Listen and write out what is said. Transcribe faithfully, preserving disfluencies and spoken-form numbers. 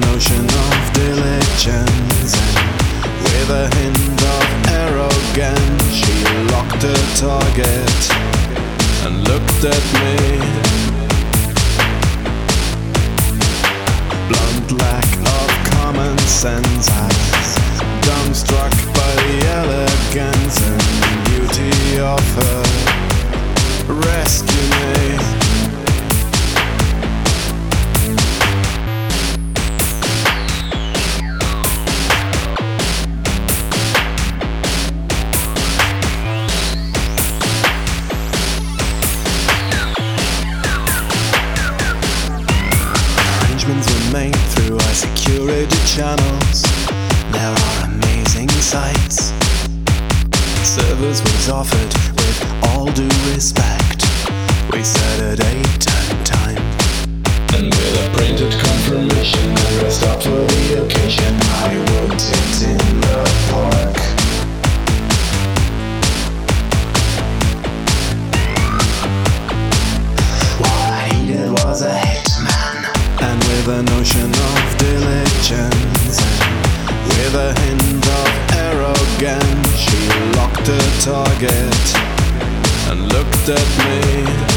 notion of diligence and with a hint of arrogance, she locked her target and looked at me. Blunt lack of common sense, I was dumbstruck by the elegance and beauty of her. Rescue me. Were made through our security channels. There are amazing sights. Service was offered with all due respect. We set a date and time, and with a printed confirmation and dressed up for the occasion, I wrote it in the park. What I needed was a hitman, and with a notion of diligence and with a hint of arrogance, she locked her target and looked at me.